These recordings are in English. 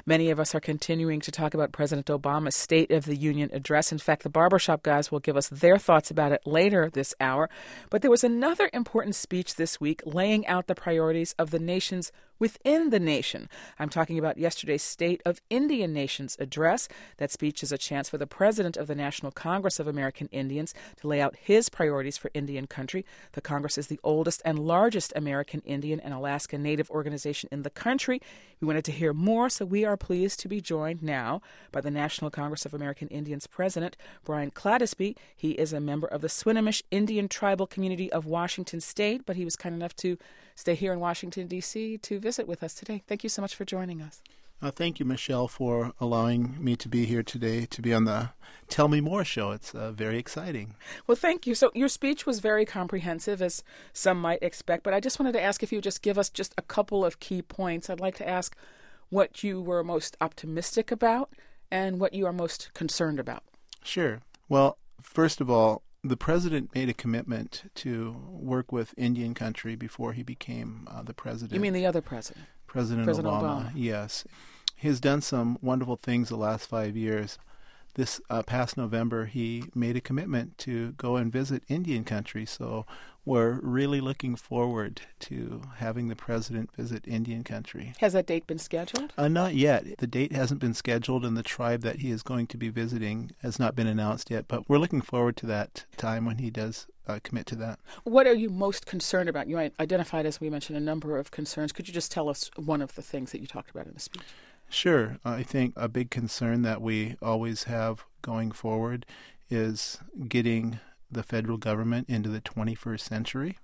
Many of us are continuing to talk about President Obama's State of the Union address. In fact, the Barbershop guys will give us their thoughts about it later this hour. But there was another important speech this week laying out the priorities of the nations within the nation. I'm talking about yesterday's State of Indian Nations address. That speech is a chance for the president of the National Congress of American Indians to lay out his priorities for Indian country. The Congress is the oldest and largest American Indian and Alaska Native organization in the country. We wanted to hear more, so we are pleased to be joined now by the National Congress of American Indians president, Brian Cladesby. He is a member of the Swinomish Indian tribal community of Washington State, but he was kind enough to stay here in Washington, D.C. to visit with us today. Thank you so much for joining us. Thank you, Michelle, for allowing me to be here today to be on the Tell Me More show. It's very exciting. Well, thank you. So your speech was very comprehensive, as some might expect, but I just wanted to ask if you would just give us just a couple of key points. I'd like to ask what you were most optimistic about and what you are most concerned about. Sure. Well, first of all, the president made a commitment to work with Indian country before he became the president. You mean the other president? President Obama, yes. He has done some wonderful things the last 5 years. This past November, he made a commitment to go and visit Indian country, so we're really looking forward to having the president visit Indian country. Has that date been scheduled? Not yet. The date hasn't been scheduled, and the tribe that he is going to be visiting has not been announced yet, but we're looking forward to that time when he does commit to that. What are you most concerned about? You identified, as we mentioned, a number of concerns. Could you just tell us one of the things that you talked about in the speech? Sure. I think a big concern that we always have going forward is getting the federal government into the 21st century.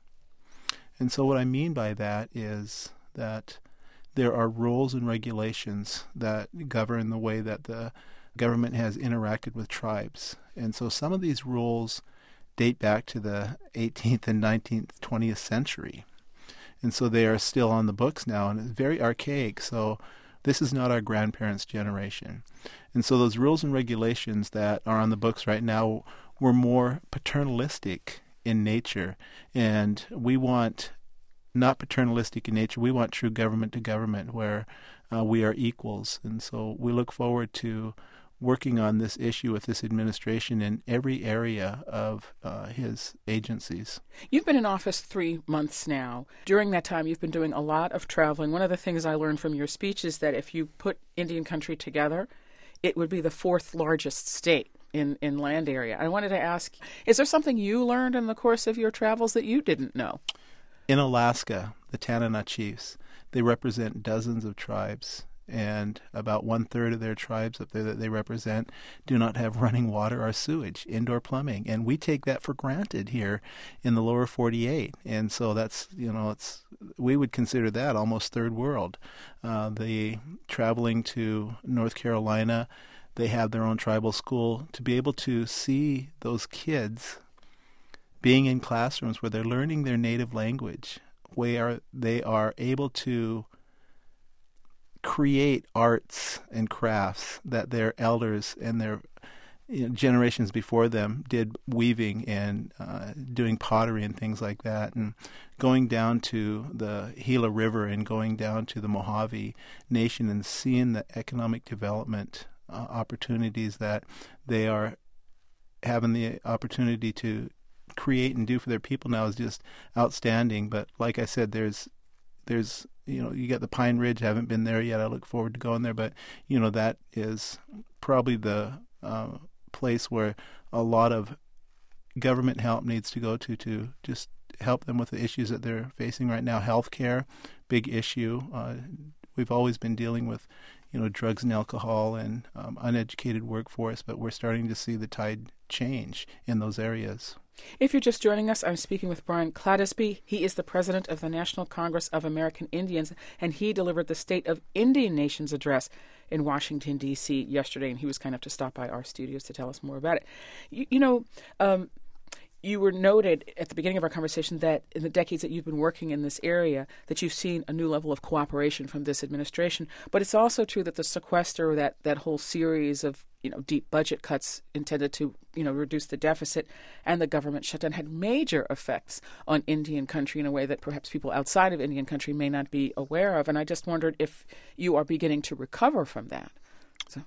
And so what I mean by that is that there are rules and regulations that govern the way that the government has interacted with tribes. And so some of these rules date back to the 18th and 19th, 20th century. And so they are still on the books now, and it's very archaic. So this is not our grandparents' generation. And so those rules and regulations that are on the books right now were more paternalistic in nature. And we want not paternalistic in nature. We want true government to government where we are equals. And so we look forward to working on this issue with this administration in every area of his agencies. You've been in office 3 months now. During that time, you've been doing a lot of traveling. One of the things I learned from your speech is that if you put Indian country together, it would be the 4th largest state in land area. I wanted to ask, is there something you learned in the course of your travels that you didn't know? In Alaska, the Tanana Chiefs, they represent dozens of tribes. And about 1/3 of their tribes up there that they represent do not have running water or sewage, indoor plumbing. And we take that for granted here in the lower 48. And so that's, we would consider that almost third world. The traveling to North Carolina, they have their own tribal school. To be able to see those kids being in classrooms where they're learning their native language, where they are able to create arts and crafts that their elders and their generations before them did, weaving and doing pottery and things like that, and going down to the Gila River and going down to the Mojave Nation and seeing the economic development opportunities that they are having the opportunity to create and do for their people now is just outstanding. But like I said, there's you got the Pine Ridge. I haven't been there yet. I look forward to going there. But, that is probably the place where a lot of government help needs to go to just help them with the issues that they're facing right now. Healthcare, big issue. We've always been dealing with, drugs and alcohol and uneducated workforce, but we're starting to see the tide change in those areas. If you're just joining us, I'm speaking with Brian Cladesby. He is the president of the National Congress of American Indians, and he delivered the State of Indian Nations address in Washington, D.C. yesterday, and he was kind enough to stop by our studios to tell us more about it. you were noted at the beginning of our conversation that in the decades that you've been working in this area, that you've seen a new level of cooperation from this administration. But it's also true that the sequester, that whole series of deep budget cuts intended to reduce the deficit, and the government shutdown had major effects on Indian country in a way that perhaps people outside of Indian country may not be aware of. And I just wondered if you are beginning to recover from that. So,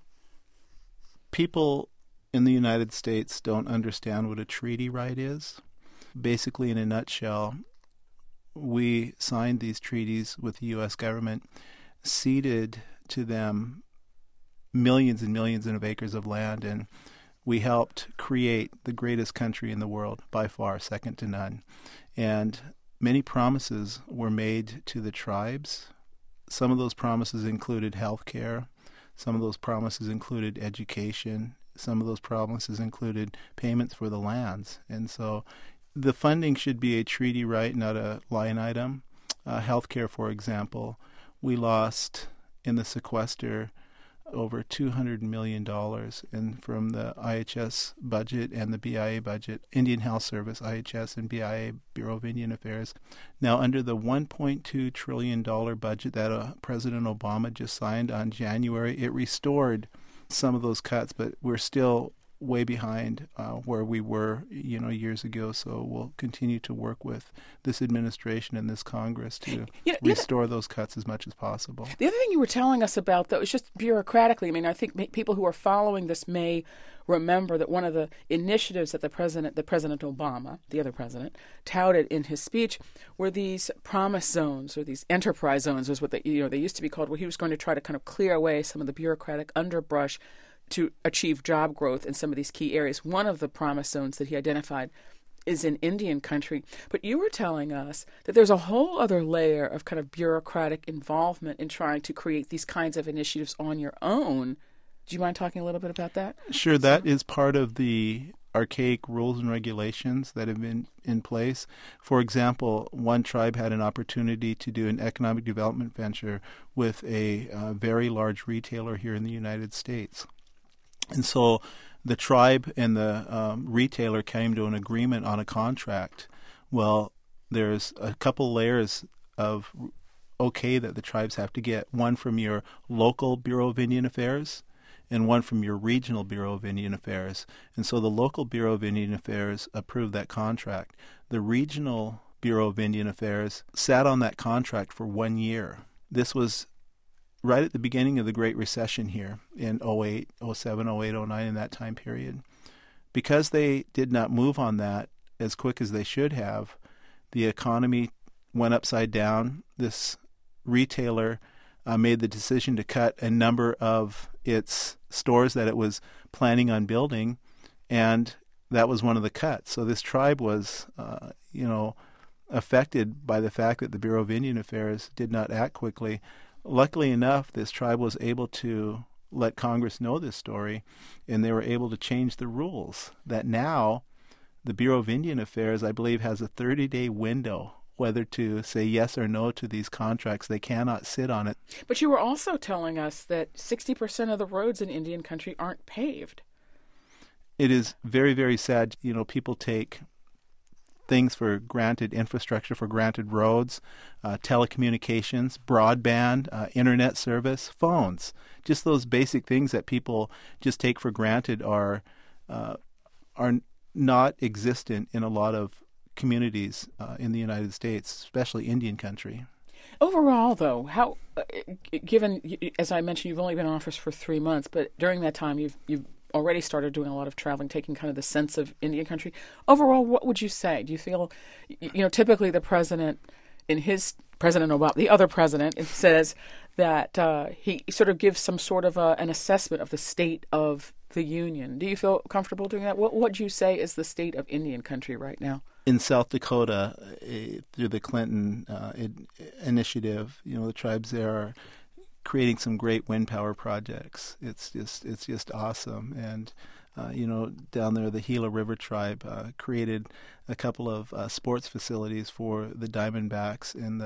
people in the United States don't understand what a treaty right is. Basically, in a nutshell, we signed these treaties with the U.S. government, ceded to them millions and millions of acres of land, and we helped create the greatest country in the world, by far, second to none. And many promises were made to the tribes. Some of those promises included health care. Some of those promises included education. Some of those promises included payments for the lands. And so the funding should be a treaty right, not a line item. Healthcare, for example, we lost in the sequester over $200 million and from the IHS budget and the BIA budget, Indian Health Service, IHS, and BIA, Bureau of Indian Affairs. Now, under the $1.2 trillion budget that President Obama just signed on January, it restored some of those cuts, but we're still way behind where we were, years ago. So we'll continue to work with this administration and this Congress to restore those cuts as much as possible. The other thing you were telling us about, though, is just bureaucratically. I mean, I think people who are following this may remember that one of the initiatives that President Obama, the other president, touted in his speech were these promise zones, or these enterprise zones, was what they used to be called, where he was going to try to kind of clear away some of the bureaucratic underbrush to achieve job growth in some of these key areas. One of the promise zones that he identified is in Indian country. But you were telling us that there's a whole other layer of kind of bureaucratic involvement in trying to create these kinds of initiatives on your own. Do you mind talking a little bit about that? Sure. That is part of the archaic rules and regulations that have been in place. For example, one tribe had an opportunity to do an economic development venture with a very large retailer here in the United States. And so the tribe and the retailer came to an agreement on a contract. Well, there's a couple layers of that the tribes have to get. One from your local Bureau of Indian Affairs and one from your regional Bureau of Indian Affairs. And so the local Bureau of Indian Affairs approved that contract. The regional Bureau of Indian Affairs sat on that contract for 1 year. This was right at the beginning of the Great Recession here in 08, 07, 08, 09, in that time period. Because they did not move on that as quick as they should have, the economy went upside down. This retailer made the decision to cut a number of its stores that it was planning on building, and that was one of the cuts. So this tribe was, affected by the fact that the Bureau of Indian Affairs did not act quickly. Luckily enough, this tribe was able to let Congress know this story, and they were able to change the rules that now the Bureau of Indian Affairs, I believe, has a 30-day window whether to say yes or no to these contracts. They cannot sit on it. But you were also telling us that 60% of the roads in Indian country aren't paved. It is very, very sad. People take things for granted, infrastructure for granted, roads, telecommunications, broadband, internet service, phones. Just those basic things that people just take for granted are not existent in a lot of communities in the United States, especially Indian country. Overall, though, how, given, as I mentioned, you've only been in office for 3 months, but during that time you've already started doing a lot of traveling, taking kind of the sense of Indian country. Overall, what would you say? Do you feel, typically the President Obama, the other president, says that he sort of gives some sort of an assessment of the state of the union. Do you feel comfortable doing that? What would you say is the state of Indian country right now? In South Dakota, through the Clinton initiative, the tribes there are creating some great wind power projects. It's just awesome. And down there, the Gila River tribe created a couple of sports facilities for the Diamondbacks and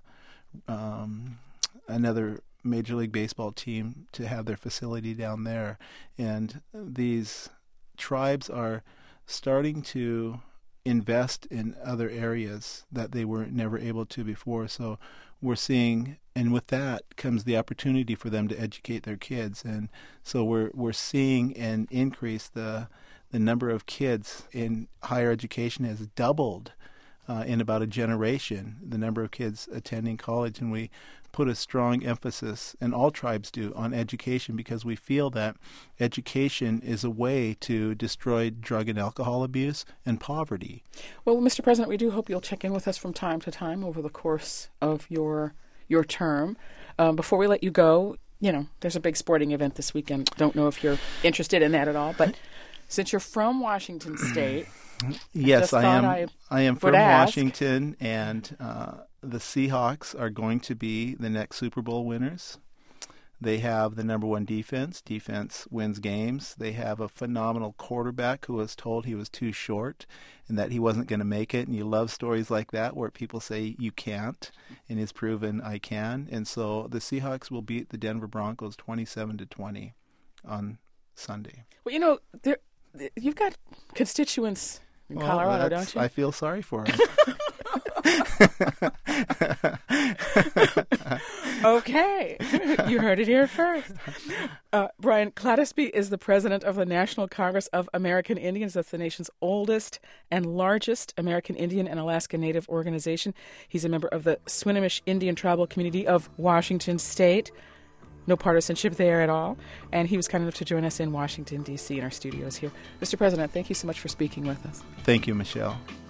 another Major League Baseball team to have their facility down there. And these tribes are starting to invest in other areas that they were never able to before. So we're seeing, and with that comes the opportunity for them to educate their kids. And so we're seeing an increase. The number of kids in higher education has doubled in about a generation, the number of kids attending college. And we put a strong emphasis, and all tribes do, on education, because we feel that education is a way to destroy drug and alcohol abuse and poverty. Well, Mr. President, we do hope you'll check in with us from time to time over the course of your term. Before we let you go, there's a big sporting event this weekend. Don't know if you're interested in that at all, but since you're from Washington State, yes, I am. I am from Washington, and the Seahawks are going to be the next Super Bowl winners. They have the number one defense. Defense wins games. They have a phenomenal quarterback who was told he was too short and that he wasn't going to make it. And you love stories like that where people say you can't, and it's proven I can. And so the Seahawks will beat the Denver Broncos 27-20 on Sunday. Well, you've got constituents in Colorado, don't you? I feel sorry for them. Okay. You heard it here first. Brian Clattersby is the president of the National Congress of American Indians. That's the nation's oldest and largest American Indian and Alaska Native organization. He's a member of the Swinomish Indian Tribal Community of Washington State. No partisanship there at all. And he was kind enough to join us in Washington, D.C. in our studios here. Mr. President, thank you so much for speaking with us. Thank you, Michelle.